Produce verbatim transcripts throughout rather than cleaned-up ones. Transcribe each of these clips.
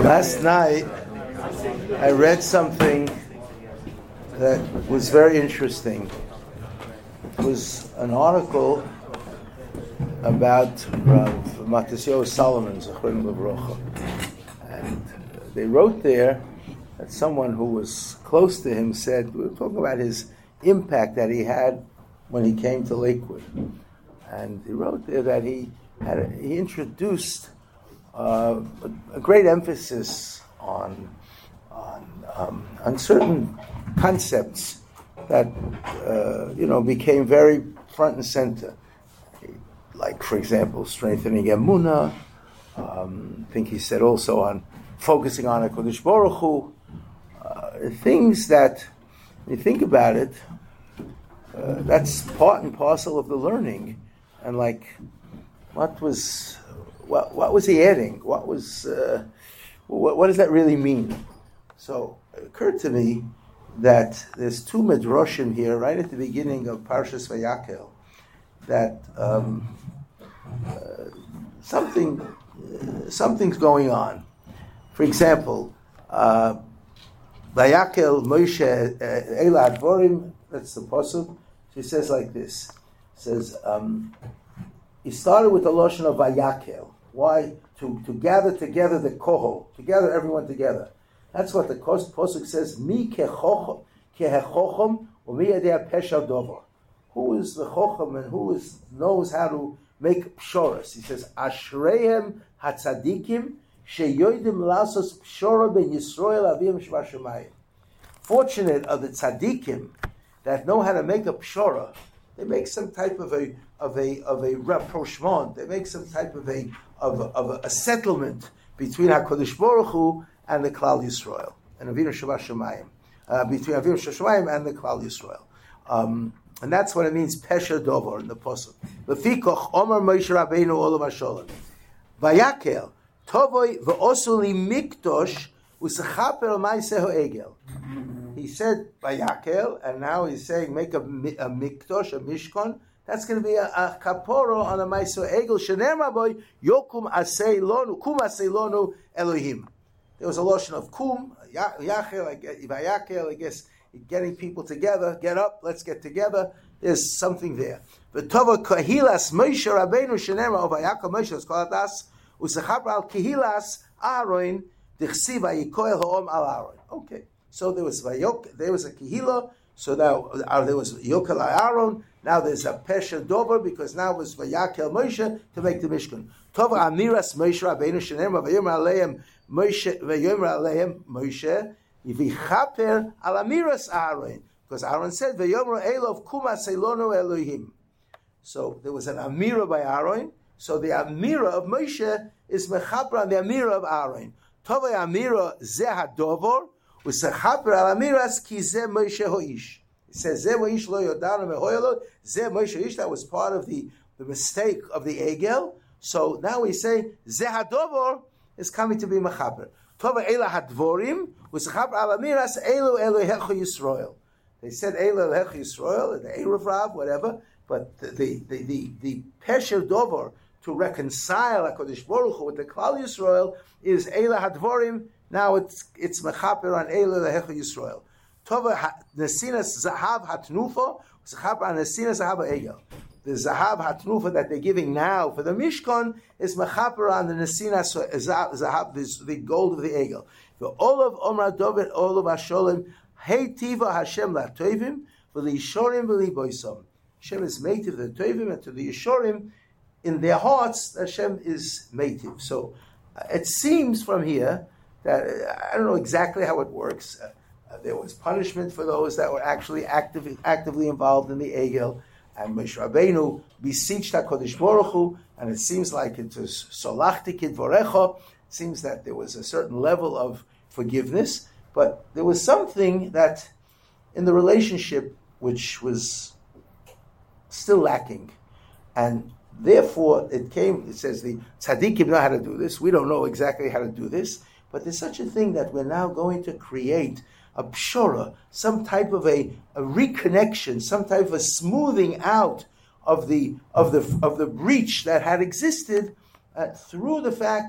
Last night, I read something that was very interesting. It was an article about Rav Matisyahu Solomon, Zechron Livrocha. And they wrote there that someone who was close to him said, we were talking about his impact that he had when he came to Lakewood. And he wrote there that he had a, he introduced uh, a, a great emphasis on on, um, on certain concepts that uh, you know became very front and center. Like, for example, strengthening Emunah. Um, I think he said also on focusing on HaKadosh Baruch Hu. Uh, things that, when you think about it, uh, that's part and parcel of the learning. And like, what was what, what was he adding? What was uh, what, what does that really mean? So it occurred to me that there's two midrashim here, right at the beginning of Parshas Vayakel, that um, uh, something uh, something's going on. For example, uh, Vayakel Moshe Eila Advorim. That's the pasuk. He says like this. He says um, he started with the lashon of Vayakel. Why? To to gather together the kohol, to gather everyone together. That's what the pasuk says. Mi kechochom kehechochom u'mi yadei pesha dover. Who is the chochom and who is knows how to make pshoras? He says Ashreihem hatzadikim sheyodim lasos pshora ben Yisrael avim shvashamayim. Fortunate are the tzadikim that know how to make a pshora. They make some type of a of a of a rapprochement. They make some type of a of a, of a, a settlement between HaKadosh Baruch Hu and the Klal Yisrael, and Avinu Shabbat uh, between Avinu Shabbat and the Klal Yisrael, um, and that's what it means. Pesha Dover in the pasuk. Lefikoch Omer Moshe Rabbeinu Olav Hasholem Vayakel Tovoi ve'osuli mikdosh u'sechaper ma'aseh ha'egel. He said Vayakel, and now he's saying make a, a mikdosh, a mishkan. That's going to be a, a kaporo on a ma'aseh ha'egel. Shener boy yokum asei lonu kum asei lonu Elohim. There was a lotion of kum, yachel, Vayakel, I guess, getting people together, get up, let's get together. There's something there. V'tova kahilas Moshe Rabbeinu shener of Vayakel Moshe, let's call it das, u'sechaper al kahilas Aaron, dichsi vayikoel ha'om al Aaron. Okay. So there was vayok, there was a kehila. So now uh, there was yokel Aaron. Now there's a pesha dover because now it was vayakel Moshe to make the mishkan. Tova amiras Moshe Rabbeinu shenem vayomer aleim Moshe vayomer aleim Moshe yivichaper al amiras Aaron because Aaron said vayomer elov kuma seilonu Elohim. So there was an amira by Aaron. So the amira of Moshe is mechaper on the amira of Aaron. Tova amira zeh hadover. It says Zeh Moish lo yodanu mehoyelo. Zeh Moshe Ish. That was part of the, the mistake of the Egel. So now we say Zeh Hadovor is coming to be mechaber. Tova Eila Hadvorim u'sechaber al amiras Elu Elohecha Yisrael. They said Elu Elohecha Yisrael, the Erev Rav, whatever. But the the the the, the Pesher Dover to reconcile HaKadosh Baruch Hu with the Klal Yisrael is Eila Hadvorim. Now it's it's mechaper on Eila Lehecha Yisrael. Tova nesinas zahav hatnufa zahav on nesinas zahav egel. The zahav hatnufa that they're giving now for the mishkan is mechaper on the nesinas zahav, the, the gold of the egel. The olav omra dovet olav hasholem hey tiva Hashem la tovim for the yishorim v'li boisam. Hashem is mative the tovim, and to the yishorim in their hearts Hashem is mative. So uh, it seems from here that uh, I don't know exactly how it works. Uh, uh, there was punishment for those that were actually active, actively involved in the Egel, and Moshe Rabbeinu beseeched HaKadosh Baruch Hu, and it seems like it was solachti kidvorecha. It seems that there was a certain level of forgiveness, but there was something that in the relationship which was still lacking, and therefore it came. It says the tzaddikim know how to do this. We don't know exactly how to do this. But there's such a thing that we're now going to create a pshora, some type of a, a reconnection, some type of a smoothing out of the of the of the breach that had existed uh, through the fact that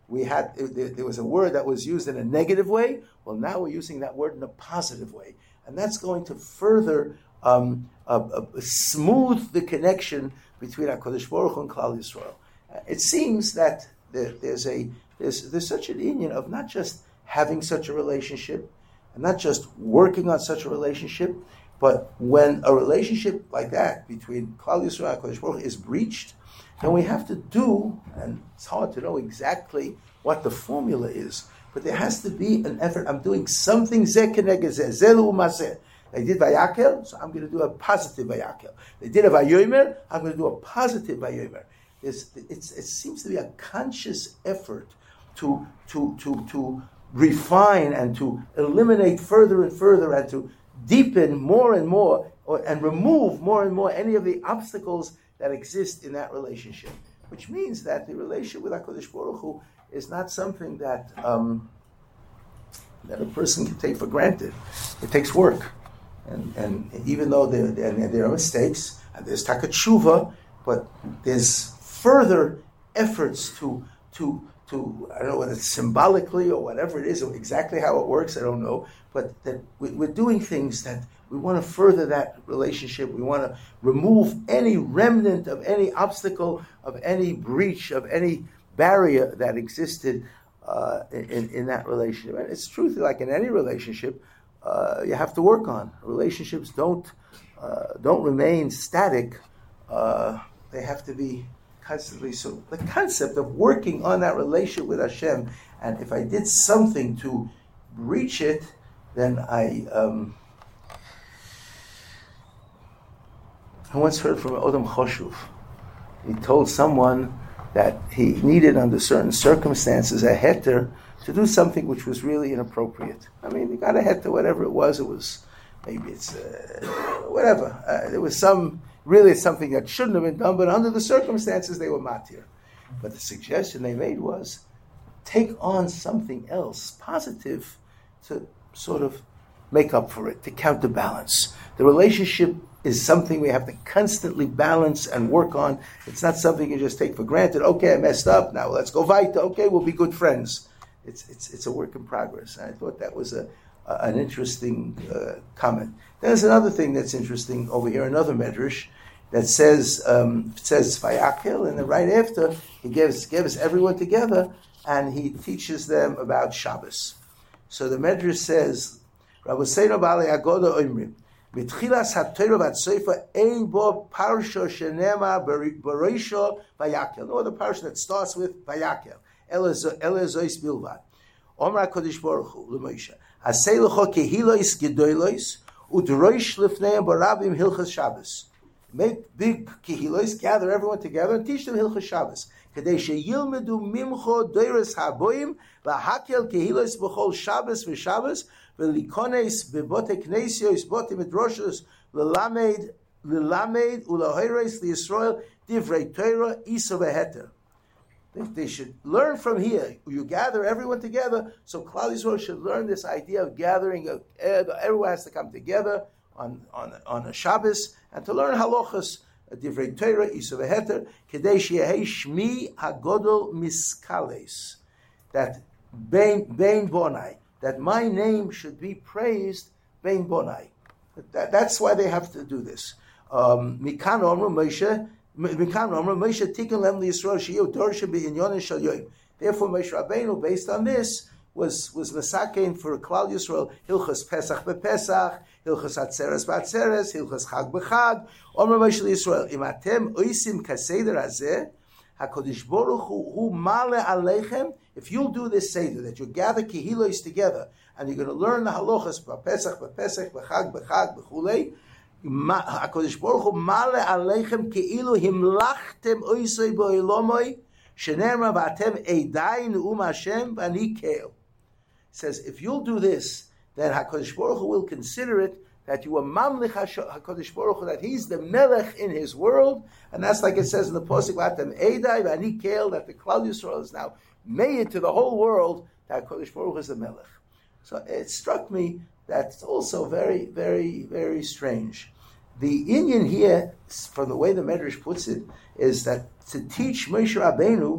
we had there, there was a word that was used in a negative way. Well, now we're using that word in a positive way, and that's going to further um, uh, uh, smooth the connection between HaKadosh Baruch Hu and Klal Yisrael. Uh, it seems that there, there's a there's there's such an union of not just having such a relationship, and not just working on such a relationship, but when a relationship like that between Klal Yisrael and HaKadosh Baruch Hu is breached, then we have to do, and it's hard to know exactly what the formula is, but there has to be an effort. I'm doing something zeh keneged zeh, zeh l'umaseh. They did Vayakel, so I'm going to do a positive Vayakel. They did a Vayomer, I'm going to do a positive Vayomer. It's, it's, it seems to be a conscious effort to, to, to, to refine and to eliminate further and further and to deepen more and more or, and remove more and more any of the obstacles that exist in that relationship. Which means that the relationship with HaKadosh Baruch Hu is not something that um, that a person can take for granted. It takes work. And, and even though there, there, there are mistakes, and there's takatshuva, but there's further efforts to, to, to, I don't know whether it's symbolically or whatever it is, or exactly how it works, I don't know, but that we, we're doing things that we want to further that relationship. We want to remove any remnant of any obstacle, of any breach, of any barrier that existed uh, in, in that relationship. And it's true, like in any relationship, Uh, you have to work on. Relationships don't uh, don't remain static. Uh, they have to be constantly. So the concept of working on that relationship with Hashem, and if I did something to breach it, then I. Um, I once heard from Odom Choshuv. He told someone that he needed, under certain circumstances, a heter to do something which was really inappropriate. I mean, he got a heter, whatever it was. It was, maybe it's, uh, whatever. Uh, there was some, really something that shouldn't have been done, but under the circumstances, they were matir. But the suggestion they made was, take on something else, positive, to sort of make up for it, to counterbalance. The relationship is something we have to constantly balance and work on. It's not something you just take for granted. Okay, I messed up, now let's go weiter. Okay, we'll be good friends. It's it's it's a work in progress. And I thought that was a, a an interesting uh, comment. There's another thing that's interesting over here, another medrash that says um, says Vayakel, and then right after he gives gives everyone together and he teaches them about Shabbos. So the medrash says, Rabbeinu Baalei Agoda Oimrim, Mitchilas HaTorah VaTzofa Ein Bo Parsha Shenema Bereisha Vayakel. No other parsha that starts with Vayakel. Elezois Bilvad. Omar HaKadosh Baruch Hu LeMoshe, Asei Lecho Kehilos Gedolos Udroish Lifneim Barabim Hilchas Shabbos. Make big kehilos, gather everyone together and teach them Hilchas Shabbos. Kadei sheyilmedu mimcho doiros haboim lahakel kehilos b'chol Shabbos v'Shabbos v'likones b'bote knesios bote midroshos l'lamed l'lamed ulahoros liYisrael divrei Torah isa v'heter. They should learn from here. You gather everyone together, so Klal Yisrael should learn this idea of gathering. Of, everyone has to come together on, on, on a Shabbos and to learn halachas, divrei Torah, isa v'heter, kedei sheyehei shmi hagodol miskales, that bein bein bonai, that my name should be praised bein bonai. That, that's why they have to do this. Mikan omru Moshe. Therefore, Moshe Rabbeinu, based on this, was was Masakein for Klal Yisrael, Hilchas Pesach bePesach, Hilchas Atzeres beAtzeres, Hilchas Chag beChag. Omer Moshe Yisrael, Imatem oisim kaseder hazeh, HaKadosh Baruch Hu Hu male aleichem. If you'll do this seder, that you gather kehilos together, and you're going to learn the halachas bePesach bePesach, beChag beChag, bechulei. HaKadosh Baruch Hu male aleichem keilu himlachtem oisei bo'ilomoy shenerma v'atem eidai ne'um Hashem v'ani keil. Says, if you'll do this, then HaKadosh Baruch Hu will consider it that you are mamlich HaKadosh Baruch Hu, that He's the melech in His world, and that's like it says in the Pasuk v'atem eidai v'ani keil, that the Klal Yisrael is now made to the whole world that HaKadosh Baruch Hu is the melech. So it struck me that it's also very, very, very strange. The inyan here, from the way the Medrash puts it, is that to teach Moshe Rabbeinu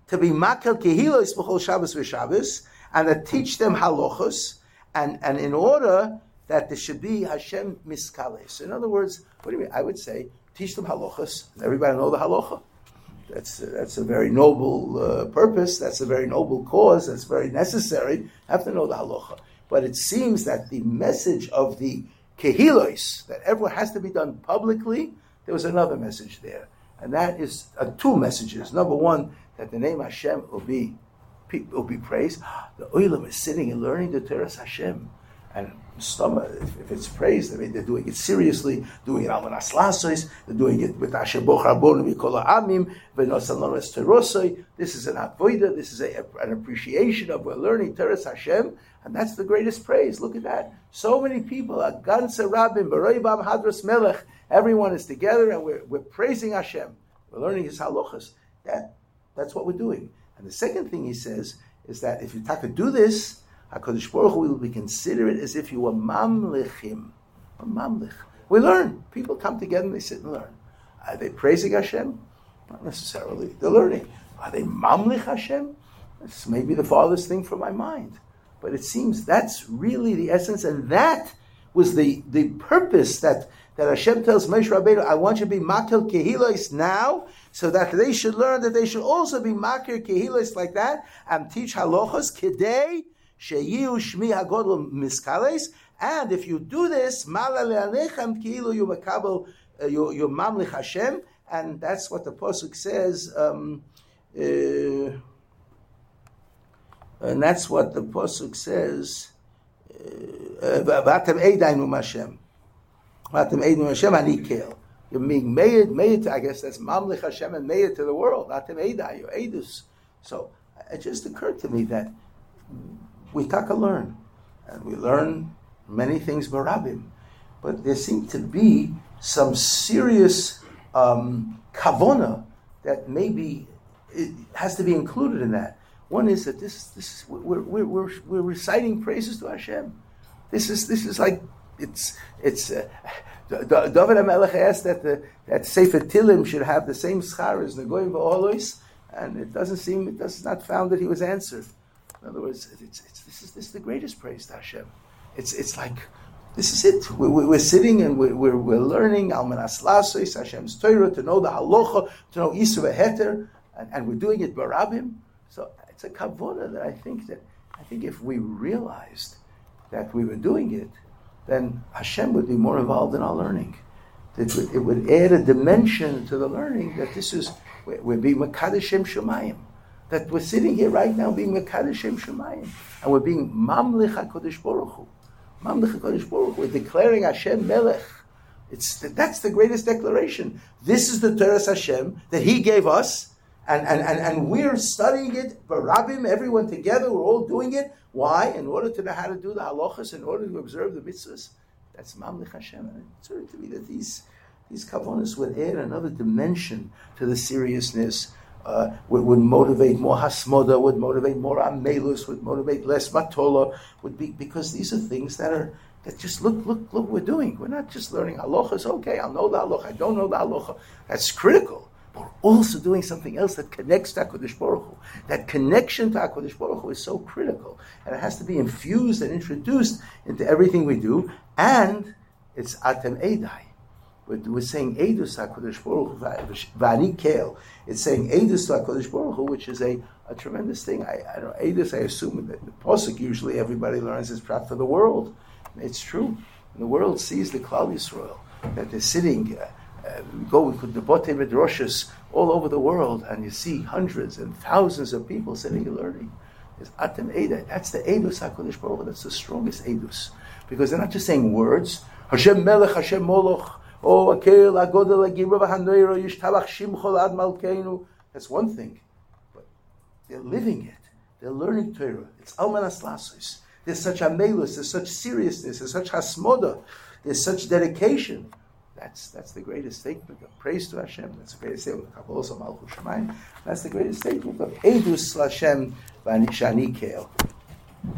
to be makel kehilos b'chol Shabbos v'Shabbos, and to teach them halachos, and, and in order that there should be Hashem miskales. In other words, what do you mean? I would say, teach them halachos. Everybody know the halacha. That's, uh, that's a very noble uh, purpose. That's a very noble cause. That's very necessary. Have to know the halacha. But it seems that the message of the kehilos, that everyone has to be done publicly, there was another message there. And that is uh, two messages. Number one, that the name Hashem will be, will be praised. The Olam is sitting and learning the Teras Hashem. And stomach, if, if it's praised, I mean, they're doing it seriously, doing it al manas lasos, they're doing it with Asher Boch Rabbonu Mikol Ha'amim, V'nosan Loras Terosoi. This is an avodah, this is a, an appreciation of we're learning Teras Hashem, and that's the greatest praise. Look at that. So many people, a ganze Rabbim, B'roi Bam Hadras Melech, everyone is together and we're, we're praising Hashem. We're learning His halachas. That, that's what we're doing. And the second thing he says is that if you taka do this, HaKadosh Baruch Hu will be considerate as if you were mamlichim. A mamlich. We learn. People come together and they sit and learn. Are they praising Hashem? Not necessarily. They're learning. Are they mamlich Hashem? That's maybe the farthest thing from my mind. But it seems that's really the essence, and that was the, the purpose that, that Hashem tells Moshe Rabbeinu, I want you to be makel kehilos now, so that they should learn that they should also be makel kehilos like that, and teach halachos kidei, Sheyiu Shmi Hagodol Miskales, and if you do this, Mala Le'anechem Ki'ilu you makabel you you mamlich Hashem, and that's what the pasuk says. Um, uh, and that's what the pasuk says. Vatem Eidainu Hashem, Vatem Eidainu Hashem Anikel. You're being made, made. I guess that's mamlich Hashem and made to the world. Vatem Eidayu Eidus. So it just occurred to me that we taka learn, and we learn many things barabim, but there seem to be some serious um, kavona that maybe it has to be included in that. One is that this this is, we're, we're we're we're reciting praises to Hashem. This is this is like it's it's. Uh, David HaMelech asked that the that Sefer Tilim should have the same schar as the Goyim V'Olois, and it doesn't seem it does not found that he was answered. In other words, it's, it's, this is this is the greatest praise to Hashem. It's it's like this is it. We're, we're sitting and we're, we're, we're learning al manas lasos Hashem's Torah, to know the halacha, to know isu v'heter, and, and we're doing it barabim. So it's a kavod that I think that I think if we realized that we were doing it, then Hashem would be more involved in our learning. It would, it would add a dimension to the learning that this is we're, we're being makadeshem shemayim. That we're sitting here right now being Mekadeshim Shemayim, and we're being Mamlich HaKadosh Baruch Hu. Mamlich HaKadosh Baruch Hu. We're declaring Hashem Melech. It's, that's the greatest declaration. This is the Teras Hashem that He gave us, and, and, and, and we're studying it, Barabim, everyone together, we're all doing it. Why? In order to know how to do the halachas, in order to observe the mitzvahs. That's Mamlich Hashem. And it occurred to me that these, these kavonas would add another dimension to the seriousness. Uh, would, would motivate more hasmoda, would motivate more amelus, would motivate less matola, would be because these are things that are that just look, look, look. We're doing. We're not just learning halachas. Okay, I'll know the halacha. I don't know the halacha. That's critical. But we're also doing something else that connects to HaKadosh Baruch Hu. That connection to HaKadosh Baruch Hu is so critical, and it has to be infused and introduced into everything we do. And it's atem edai. We're saying Eidus HaKadosh Baruch Hu, V'ani Kel. It's saying Eidus HaKadosh Baruch Hu, which is a, a tremendous thing. I, I don't know, Eidus, I assume that the Pasuk usually everybody learns is prat for the world. It's true. And the world sees the Klal Yisrael, that they're sitting, uh, uh, go with the Botei Midrashos all over the world, and you see hundreds and thousands of people sitting and learning. It's Atem Eidai. That's the Eidus HaKadosh Baruch Hu. That's the strongest Eidus. Because they're not just saying words. Hashem Melech, Hashem Moloch. Oh, that's one thing, but they're living it. They're learning Torah. It's al manas lasos. There's such amelus. There's such seriousness. There's such hasmoda. There's such dedication. That's that's the greatest statement of praise to Hashem. That's the greatest statement of Kabbalah Malchus Shemayim. That's the greatest statement of Eidus Hashem V'ani Shani Kel.